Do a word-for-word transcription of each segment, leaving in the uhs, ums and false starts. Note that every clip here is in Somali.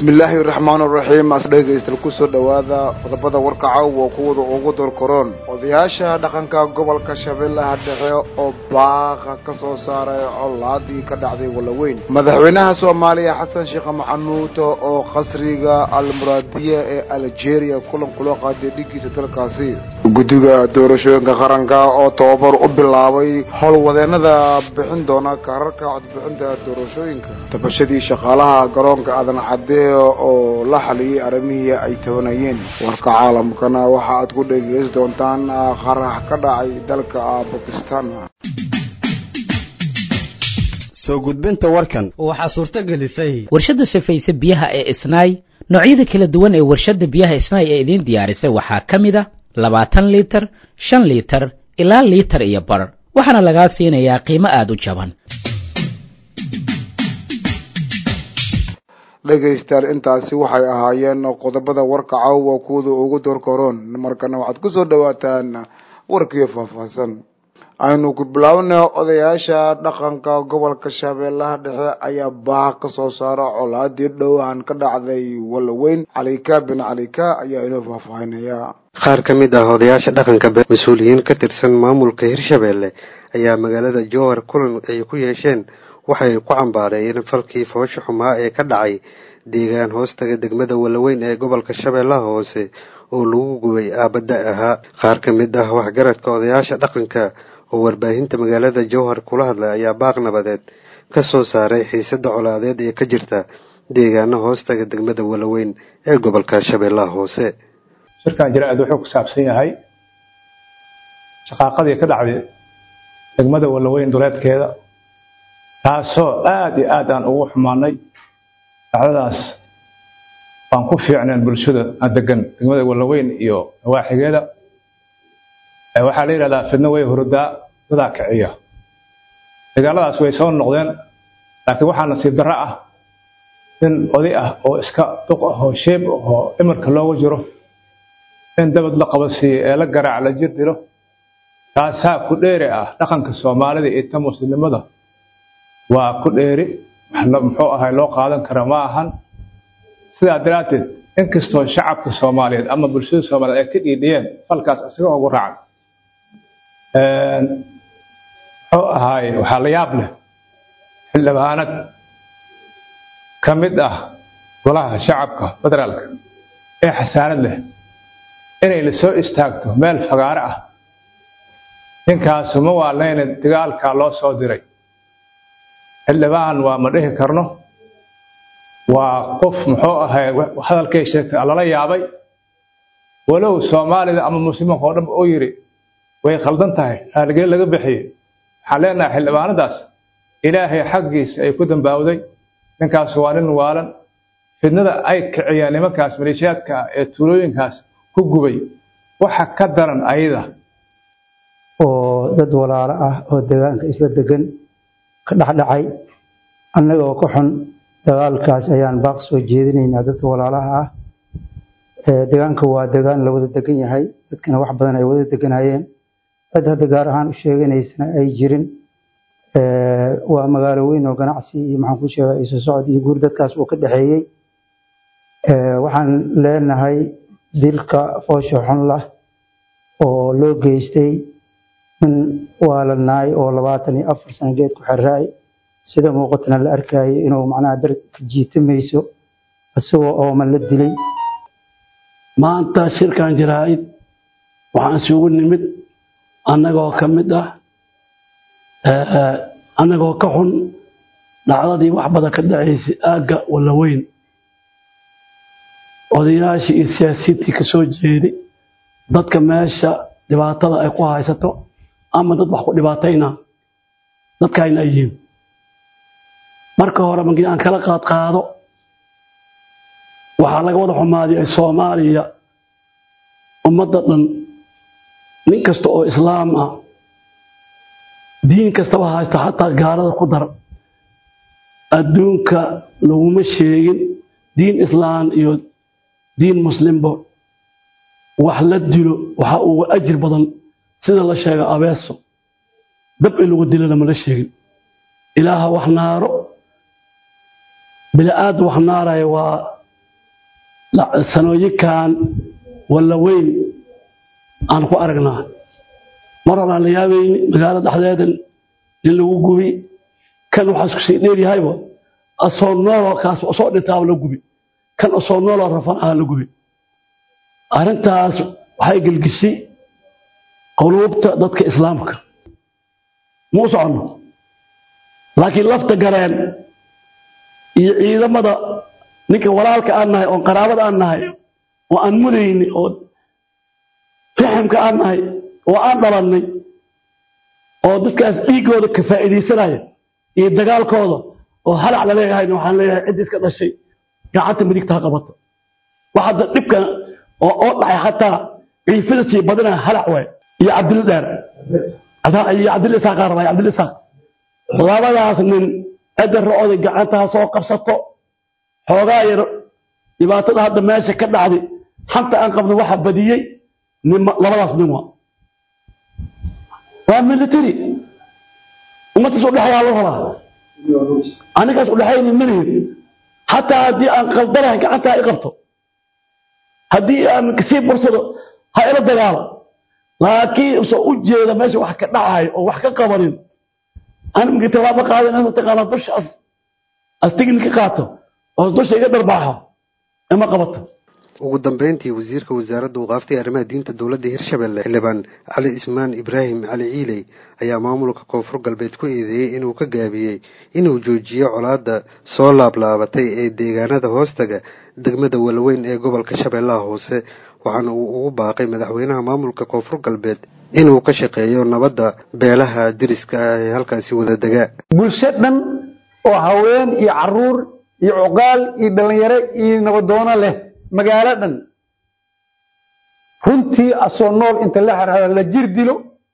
بسم الله الرحمن الرحيم أصدق استلكوسو دوادا قضبضا ورقعو وقود وقود الكورون وضياشا دقنكا قبل كشابيلا هدحي أو باقا كسو ساري عولادي كدعدي ولوين مدحوينها سوماليا حسن شيخ محنوتو أو خسريغا المرادية الجيريا كلهم كلوقا دي ديكي ستلكاسي guddiga doorashooyinka qaranka oo tababar u bilaabay howlwadeenada bixin doona kaararka codbixinta doorashooyinka tabashadii shaqaalaha garoonka aadan cadee oo la xaliyay arrimihii ay tabanayeen warka caalamkana waxa aad ku dhageysan doontaan qarax ka dhacay dalka Pakistan soo gudbinta warkan waxa suurta gelisay warshada safaysa biyaha ee Isnaay noocyada kala duwan ee warshada biyaha Isnaay ee idin diyaarisay waxa kamid ah labaatan litir shan litir ilaa litir iyo bar waxaana laga siinayaa qiimo aad u jaban dhageystayaal intaasi waxay ahaayeen qodobada warka caawa kuwada ugu doorkoron markana waxaad ku soo dhawaataan warkii faahfaahsan aynu ku bilaabnay odayaasha dhaqanka gobolka Shabeellaha Dhexe ayaa baaq ka soo saaray colaadii dhowaan ka dhacday Walaweyn Calika bin Calika ayaa inoo faahfaahinaya qaar ka mid ah odayaasha dhaqanka mas'uuliyiin ka tirsan maamulka Hirshabeelle ayaa magaalada Jowhar kulan ay ku yeesheen waxay ku cambaareen falkii foosho xumaa ee ka dhacay deegaan hoostaga degmada Walaweyn ee gobolka Shabeellaha Hoose oo lagu gubay aabada ahaa qaar ka mid ah waxgaradka odayaasha dhaqanka oo warbaahinta magaalada Jowhar kula hadlay ayaa baaq nabadeed ka soo saaray xiisada colaadeed ee ka jirta deegaano hoostaga degmada Walaweyn ee gobolka Shabeellaha Hoose shirkan jiraad wuxuu ku saabsan yahay shaqaaqadii ka dhacday degmada Walaweyn duleedkeeda taasoo aad iyo aad aan ugu xumaanay dhacdadaas aan ku fiicnaan bulshada degan degmada Walaweyn iyo waaxigeeda waxa la yiraahdaa fidna way hurdaa dada kiciya dagaaladaas way soo noqdeen laakiin waxa nasiib darro ah in oday ah oo iska duq ah oo sheeb oo imarka loogu jiro in dabad la qabasiyo ee la garaac la jir dilo taasa ku dheeri ah dhaqanka Soomaalida ee ta muslimada waa ku dheeri wax muxuu ahay loo qaadan kara ma ahan sida daraateed in kastoo shacabka Soomaaliyeed ama bulshada Soomaaliyeed ay ka dhiidhiyeen falkaas asiga ugu raacay een oo ahay waxa la yaab leh xildhibaanad kamid ah golaha shacabka federaalka ee xasaanad leh inay la soo istaagto meel fagaare ah ninkaas ma waa leen dagaalka loo soo diray xildhibaan waa ma dhihi karno waa qof muxuu ahay hadalkiisa la yaabay walow Soomaalida ama muslimiinta oo dhan oo yiri way khaldan tahay halgee laga bixiyay xaleena xildhibaanadaas ilaahay xaqiisa ay ku dambaawday ninkaas waa nin waalan fidnada ay kiciyaan nimankaas maleeshiyaadka ee tuulooyinkaas ku gubay waxa ka daran ayada oo dad walaalo ah oo deegaanka isla degan ka dhaxdhacay annagoo ka xun dagaalkaas ayaan baaq soo jeedinaynaa dadka walaalaha ah ee deegaanka waa deegaan la wada degan yahay dadkana wax badan ay wada deganayeen dad hadda gaar ahaan u sheeganaysana ay jirin ee waa magaalo weyn oo ganacsi iyo maxaan ku sheegay isu socod iyo guur dadkaas uu ka dhaxeeyay ee waxaan leenahay dilka foosho xun lah oo loo geystay in waalanaay oo labaatan iyo afar sano geed ku xiraay sida muuqatana la arkay inuu macnaha dar ka jiitamayso asagoo oo ma la dilay maanta shirkan jiraayid waxaan isugu nimid annagoo ka mid ah ee annagoo ka xun dhacdadii wax badan ka dhacaysay aaga Walaweyn odayaashii iyo siyaasiyiintii ka soo jeeday dadka meesha dhibaatada ay ku haysato ama dad wax ku dhibaatayna dadka ay leeyihiin marka hore markii aan kala qaad qaado waxa laga wada xumaaday Soomaaliya ummadda dhan nin kasta oo islaam ah diin kasta waxa haysta hatta gaalada ku dar adduunka laguma sheegin diin islaam iyo diin muslimbo wax la dilo waxa uu ajir badan sida la sheegay abeeso dab in lagu dilo lama la sheegin ilaaha wax naaro bila aad wax naarayo waa sanooyinkan walla weyn aan ku aragnaa mar aan la yaabayni magaalada dhexdeeda in lagu gubi kan waxa isku sii dheer yahayba asoo nool kaas soo dhintaa la gubi kan asoo nool rafan ah la gubi arintaas waxay galgisay quluubta dadka islaamka muu socono laakiin lafta gareen iyo ciidamada ninka walaalka aan nahay oo qaraabada aan nahay oo aan mudayni oo fahimka aan nahay oo aan dhalanay oo dadkaas dhiigooda ka faa'iideysanaya iyo dagaalkooda oo halac la leeyahay waxaan leeyahay cid iska dhashay gacanta midigta qabata waxa dhibka oo oo dhacay hataa ciifada si badana halac way iyo Cabdul Daar adaa iyo Cabdul Isaaq qarabay Cabdul Isaaq labadaas nin adar rooday gacanta soo qabsato xoogaa yar dhibaatada hadda meesha ka dhacday xanta aan qabno waxa badiyay labadaas nin waa waa military ummadda soo dhaxaya loo rabaa aniga soo dhaxayni military hatta hadii aan qaldarahay gacanta ay qabto hadii aan kasii bursado ha ila dagaalo laakiin soo u jeeda meesha wax ka dhacay oo wax ka qabanin aan mid talaabo qaadan inta taqaana dush as astigin ka qaato oo dush iga darbaaxo ama qabato ugu dambeyntii wasiirka wasaaradda waqaafta arrimaha diinta dawladda Hirshabelle xildhibaan Cali Ismaan Ibrahim Cali Ciiley ayaa maamulka koonfur galbeed ku eedeeyay inuu ka gaabiyay inuu joojiyo colaadda soo laablaabatay ee deegaanada hoostaga degmada Walweyn ee gobolka Shabeellaha Hoose waxaana uu ugu baaqay madaxweynaha maamulka koonfur galbeed inuu ka shaqeeyo nabadda beelaha diriska ah ee halkaasi wada dega bulshadan oo haween iyo caruur iyo uqaal iyo dhalinyaro iyo nabadoona leh magaaladan runtii asoo nool inta la xirxiro la jir dilo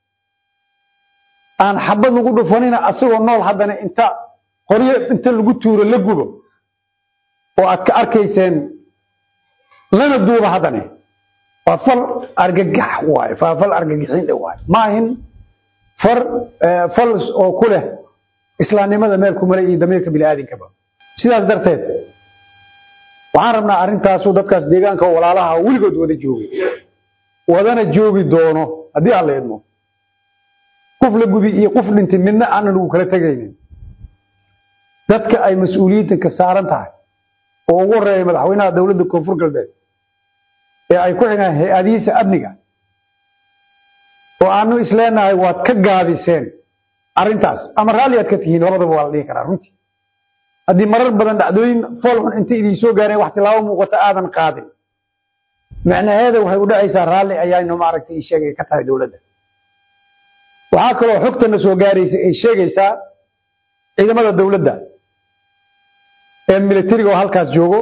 aan xabad lagu dhufanina asagoo nool haddana inta qoryo inta lagu tuuro la gubo oo aad ka arkayseen lana duuba haddana waa fal argagax waaye waa fal argagaxin waaye maahin far fal oo ku leh islaamnimada meel ku maray iyo dameerka bini'aadamka sidaas darteed waxaan rabnaa arintaas oo dadkaas deegaanka walaalaha wiligood wada joogay wadana joogi doono hadii aan leedmo qof la gubi iyo qof dhintay midna aan lagu kala tagaynin dadka ay mas'uuliyadda ka saaran tahay oo ugu horeeyay madaxweynaha dawladda koonfur galbeed ee ay ku xigeen hay'adihiisa amniga oo aanu isleenahay waad ka gaabiseen arintaas ama raaliyaad ka tihiin labadaba waa la dhihi karaa runtii haddii marar badan dhacdooyin foolxun inta idin soo gaareen wax tilaabo muuqata aadan qaadin macnaheeda waxay u dhacaysaa raalli ayaanu maaragtay ii sheegay ka tahay dawladda waxaa kaloo xogtana soo gaaraysa ay sheegaysaa ciidamada dawladda ee militariga oo halkaas joogo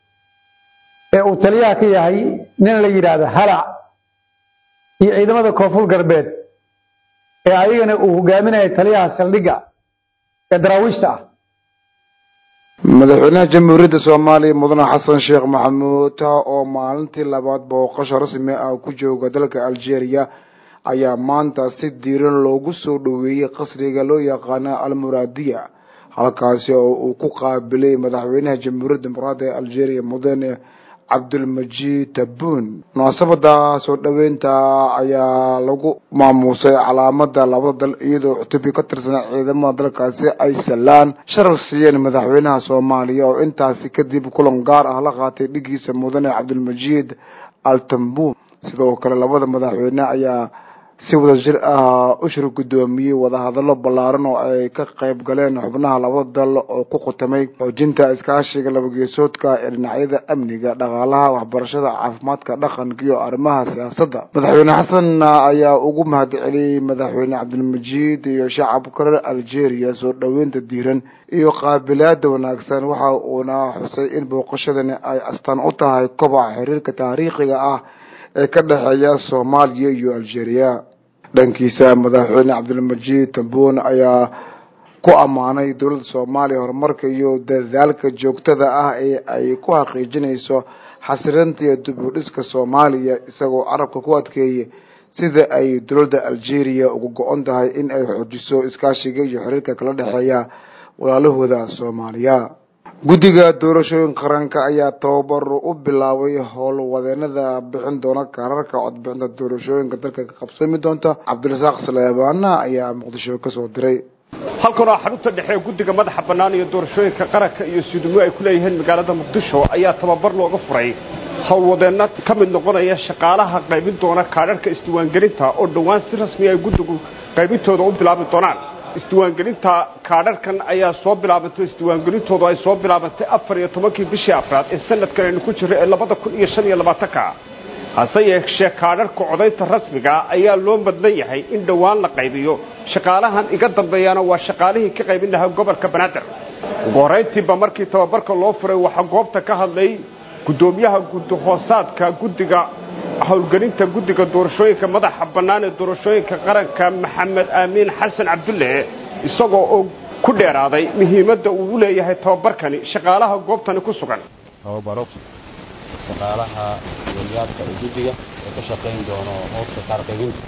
ee uu taliyaha ka yahay nin la yidhaahdo halac iyo ciidamada koonfur galbeed ee ayagana uu hogaaminaya taliyaha saldhigga ee daraawiishta ah madaxweynaha jamhuuriyadda Soomaaliya mudane Xasan Sheekh Maxamuud oo maalintii labaad booqasho rasmi ah ku jooga dalka Algeria ayaa maanta si diiran loogu soo dhaweeyay qasriga loo yaqaan Al-Muraadiya halkaas oo uu ku qaabilay madaxweynaha jamhuuriyadda dimuqraadiga Algeria mudane Abdulmajid Tebboune munaasabada soo dhaweynta ayaa lagu maamuusay calaamada labada dal iyadoo xubin ka tirsan ciidamada dalkaasi ay salaan sharaf siiyeen madaxweynaha Soomaaliya oo intaasi kadib kulan gaar ah la qaatay dhigiisa mudane Abdulmajid Al-Tebboune sidoo kale labada madaxweyne ayaa si wada jir ah u shir gudoomiyay wada hadallo ballaaran oo ay ka qayb galeen xubnaha labada dal oo ku qotamay xoojinta iskaashiga labageesoodka ee dhinacyada amniga dhaqaalaha waxbarashada caafimaadka dhaqanka iyo arrimaha siyaasadda madaxweyne xasan ayaa ugu mahadceliyay madaxweyne Cabdulmajid iyo shacabka reer Algeria soo dhaweynta diiran iyo qaabilaada wanaagsan waxa uuna xusay in booqashadani ay astaan u tahay kobaca xiriirka taariikhiga ah ee ka dhaxeeya Soomaaliya iyo Algeria dhankiisa madaxweyne Abdulmajid Tebboune ayaa ku amaanay dawladda Soomaaliya horumarka iyo dadaalka joogtada ah ee ay ku xaqiijinayso xasilinta iyo dib u dhiska Soomaaliya isagoo carabka ku adkeeyay sida ay dawladda Algeria ugu go'an tahay in ay xoojiso iskaashiga iyo xiriirka kala dhaxeeya walaalahooda Soomaaliya guddiga doorashooyinka qaranka ayaa tababar u bilaabay howlwadeenada bixin doona kaararka codbixinta doorashooyinka dalka ka qabsami doonta. cabdirasaaq saleebaan ayaa muqdisho ka soo diray. halkan oo xarunta dhexe guddiga madaxa bannaan iyo doorashooyinka qaranka iyo suudimo ay ku leeyihiin magaalada muqdisho ayaa tababar looga furay howlwadeena ka mid noqonaya shaqaalaha qaybin doona kaararka isdiiwaangelinta oo dhowaan si rasmi ay guddigu qaybintooda u bilaabi doonaan. isdiiwaangelinta kaadharkan ayaa soo bilaabatay isdiiwaangelintoodu ay soo bilaabatay afar iyo tobankii bishii afraad ee sanadkan aynu ku jirro ee labada kun iyo shan iyo labaatanka hase yeeshee kaadharka codaynta rasmiga ayaa loo madlan yahay in dhowaan la qaybiyo. shaqaalahan iga dambeeyana waa shaqaalihii ka qaybin lahaa gobolka banaadir. ugu horrayntiiba markii tababarka loo furay waxaa goobta ka hadlay guddoomiyaha guddi-hoosaadka guddiga howlgelinta guddiga doorashooyinka madaxa bannaan ee doorashooyinka qaranka maxamed aamiin xasan cabdulle isagoo oo ku dheeraaday muhiimadda uu u leeyahay tababarkani shaqaalaha goobtani ku sugan. tababaro shaqaalaha waliyaadka ee guddiga ee ka shaqayn doono howsha kaar qaybinta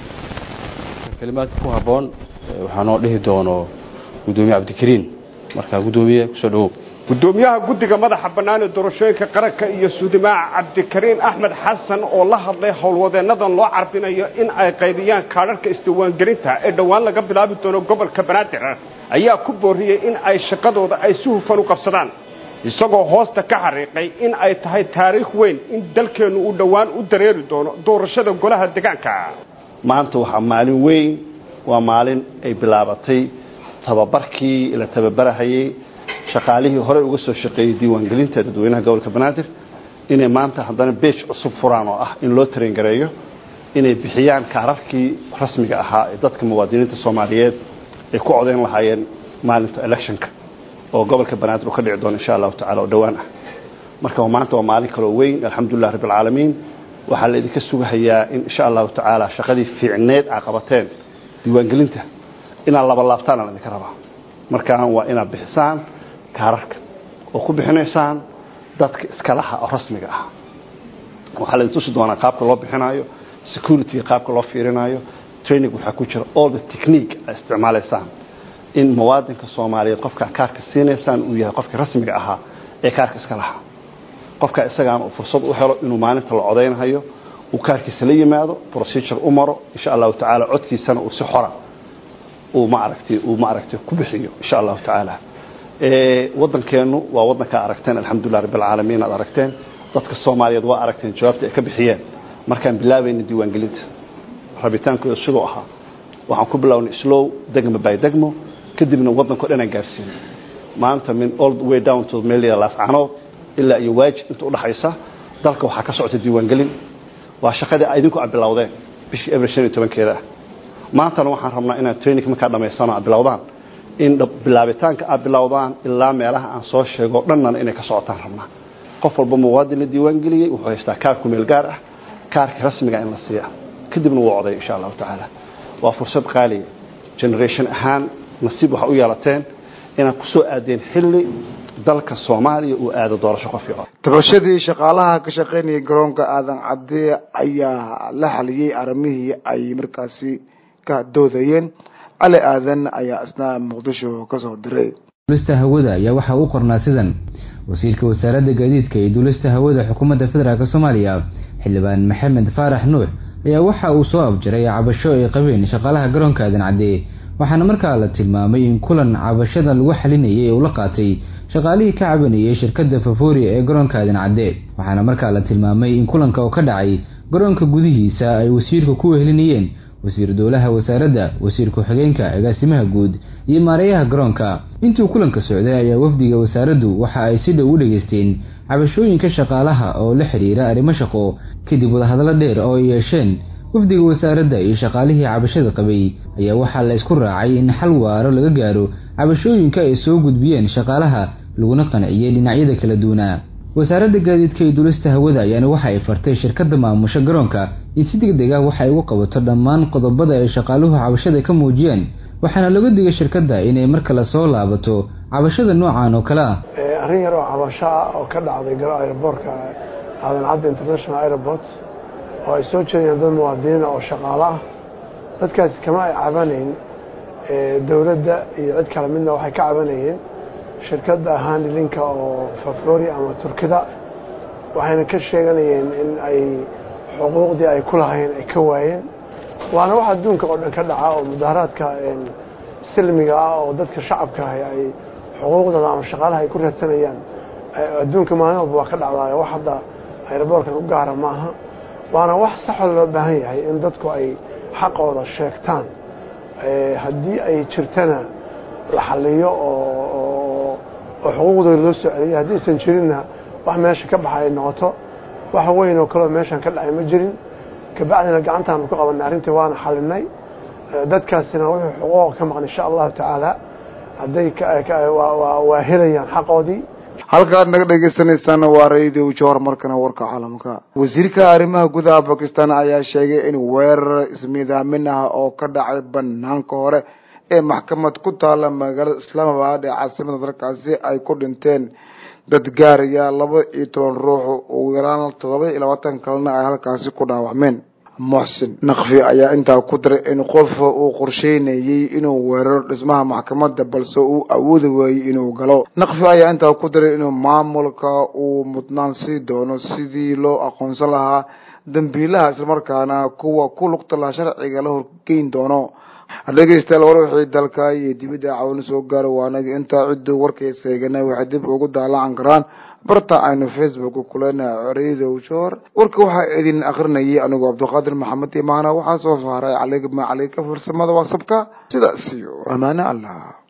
kalimaadka ku habboon waxaa noo dhihi doono guddoomiye cabdikariin. markaa guddoomiye kusoo dhawow. gudoomiyaha guddiga madaxa bannaan ee doorashooyinka qaranka iyo suudimaaca cabdikariin axmed xasan oo la hadlay howlwadeennadan loo carbinayo in ay qaybiyaan kaadharka isdiiwaangelinta ee dhowaan laga bilaabi doono gobolka banaadir ayaa ku booriyey in ay shaqadooda ay si hufan u qabsadaan isagoo hoosta ka xariiqay in ay tahay taariikh weyn in dalkeennu uu dhowaan u dareeri doono doorashada golaha deegaanka. maanta waxaa maalin weyn waa maalin ay bilaabatay tababarkii la tababarahayay shaqaalihii hore uga soo shaqeeyay diiwaangelinta dadweynaha gobolka banaadir inay maanta haddana beej cusub furaan oo ah in loo tareen gareeyo inay bixiyaan kaararkii rasmiga ahaa ee dadka muwaadiniinta Soomaaliyeed ay ku codeyn lahaayeen maalinta electionka oo gobolka banaadir uu ka dhici doono insha Allah taala oo dhawaan ah. marka maanta waa maalin kale weyn alxamdulillah rabbil caalamiin waxa la idinka sugahayaa in insha Allah taala shaqadii fiicneed aqabateen diiwaangelinta ina laba laabtaan la idinka rabaa. marka waa ina bixisaan kaararka oo ku bixinaysaan dadka iskalaha rasmiga ah. waxa la tusi doonaa qaabka loo bixinayo security qaabka loo fiirinayo training waxa ku jira all the technique isticmaalaysaan in muwaadinka Soomaaliyeed qofka kaarka siinaysan uu yahay qofka rasmiga ah ee kaarka iskalaha. qofka isaga aan fursad u helo inuu maalinta la codeynayo uu kaarkiisa la yimaado procedure u maro insha Allah taala codkiisana uu si xora uu ma aragtay uu ma aragtay ku bixiyo insha Allah taala. ee wadankeenu waa wadanka aragteen alxamdulillah rabbil caalamiin aad aragteen dadka Soomaaliyeed waa aragteen jawaabta ay ka bixiyeen markaan bilaabayna diiwaangelinta rabitaanku sidoo ahaa waxaan ku bilownay slow degmo by degmo kadibna wadanka dhan aan gaarsiinay maanta min all the way down to Melia Las Canood ilaa iyo waajid inta u dhaxaysa dalka waxa ka socota diiwaangelin waa shaqada ay idinku bilowdeen bishii Abriil shan iyo tobankeeda maanta waxaan rabnaa inaan training markaa dhameysano bilowdaan in bilaabitaanka ay bilowdaan ilaa meelaha aan soo sheego dhanna inay ka socotaan rabnaa. qof walba muwaadin la diiwaan geliyay wuxuu haystaa kaar ku meel gaar ah kaarka rasmiga in la siiyo kadibna wuu coday insha Allah taala. waa fursad qaali generation ahaan nasiib waxa u yeelateen inaan ku soo aadeen xilli dalka Soomaaliya uu aado doorasho qofiyo. tabashadii shaqaalaha ka shaqeynaya garoonka aadan cadde ayaa la xaliyay arrimihii ay markaasi ka doodayeen. على آذن أي أثناء مقدشو كسر دري. دولستا هودا يا وحا u qornaa sidan wasiirka wasaaradda gaadiidka ee dowlasta hawada xukuumadda federaalka Soomaaliya xildhibaan Maxamed Faarax Nuux ayaa waxa uu soo abjiray cabasho ay qabeen shaqaalaha garoonka aadan cadde waxaana markaa la tilmaamay in kulan cabashada lagu xalinayay oo la qaatay shaqaalihii ka cabanayay shirkadda Fafuri ee garoonka aadan cadde waxaana markaa la tilmaamay in kulanka oo ka dhacay garoonka gudihiisa ay wasiirku ku wehelinayeen wasiir dowlaha wasaaradda wasiirku xigeenka agaasimaha guud iyo maareeyaha garoonka. intii kulanka socday ayaa wafdiga wasaaraddu waxa ay si dhow u dhageysteen cabashooyinka shaqaalaha oo la xiriira arrimo shaqo kadib wada hadallo dheer oo ay yeesheen wafdiga wasaaradda iyo shaqaalihii cabashada qabay ayaa waxaa la isku raacay in xal waaro laga gaaro cabashooyinka ay soo gudbiyeen shaqaalaha laguna qanciyay dhinacyada kala duwana. wasaaradda gaadiidka ee dowlasta hawada ayaana waxa ay fartay shirkadda maamusha garoonka in si degdeg ah waxa ay ugu qabato dhammaan qodobada ay shaqaaluhu cabashada ka muujiyeen waxaana laga digay shirkadda inay marka la soo laabato cabashada noocan oo kale ah. ee arrin yar oo cabasho ah oo ka dhacday garoonka airportka aadan cadde international airport oo ay soo jeediyeen dad muwaadiniin oo shaqaale ah dadkaas kama ay cabanayn ee dawladda iyo cid kale midna waxay ka cabanayeen shirkadda handlinka oo faflori ama turkida waxayna ka sheeganayeen in ay xuquuqdii ay ku lahayn ay ka waayeen waana wax adduunka oo dhan ka dhaca oo mudaharaadka silmiga ah oo dadka shacabka ah ay xuquuqdooda ama shaqaalaha ay ku raadsanayaan adduunka maalin walba waa ka dhacdaayo wax hadda aeroboorkan u gaara maaha waana wax saxoo loo baahan yahay in dadku ay xaqooda sheegtaan haddii ay jirtana la xaliyo oo xuquuqdooda loo soo celiyo haddii aysan jirinna wax meesha ka baxa ay noqoto wax weyn oo kaleo meeshan ka dhacay ma jirin kabacdina gacantaanu ku qabanay arrintii waana xalinay dadkaasina wuxuu xuquuqa ka maqan insha allahu tacaala hadday waa helayaan xaqoodii halkaad naga dhegeysanaysaana waa radio jowhar markana warka caalamka wasiirka arrimaha gudaha Pakistan ayaa sheegay in weerar ismiidaamin ah oo ka dhacay banaanka hore ee maxkamad ku taala magaalada Islamabad ee caasimadda dalkaasi ay ku dhinteen dad gaaraya laba iyo toban ruux oo yaraan todoba iyo labaatan kalena ay halkaasi ku dhaawacmeen Muhsin Naqfi ayaa intaa ku daray in qof uu qorsheynayay inuu weeraro dhismaha maxkamadda balse uu awoodi waayay inuu galo Naqfi ayaa intaa ku daray inuu maamulka uu mudnaan sii doono sidii loo aqoonsan lahaa dambiilaha isla markaana kuwa ku lugta la sharciga la horgeyn doono dhageystayaal war wixii dalka iyo dibadda caawin soo gaaro waanaga intaa ciddu warkaysa eegana waxa dib ugu daalaan karaan barta aynu Facebook ku leenahay radio jowhar warka waxa idin akhrinayay anigu Cabduqaadir Maxamed Imaana waxa soo faaray calaykum calayka farsamada WhatsApp-ka sidaas iyo amaana Allah